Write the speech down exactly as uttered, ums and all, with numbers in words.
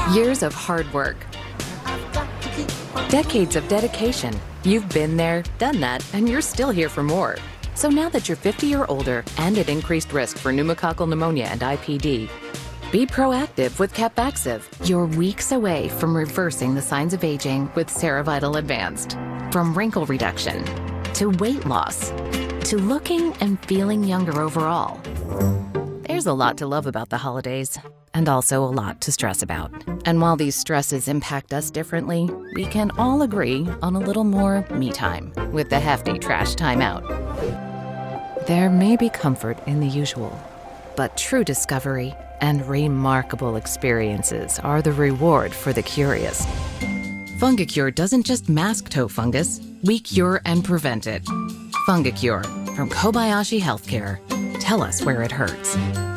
Years of hard work. Decades of dedication. You've been there, done that, and you're still here for more. So now that you're fifty or older and at increased risk for pneumococcal pneumonia and I P D, be proactive with Capvaxive. You're weeks away from reversing the signs of aging with Cerevital Advanced. From wrinkle reduction to weight loss to looking and feeling younger overall. There's a lot to love about the holidays, and also a lot to stress about. And while these stresses impact us differently, we can all agree on a little more me time with the hefty trash timeout. There may be comfort in the usual, but true discovery and remarkable experiences are the reward for the curious. Fungicure doesn't just mask toe fungus, we cure and prevent it. Fungicure from Kobayashi Healthcare. Tell us where it hurts.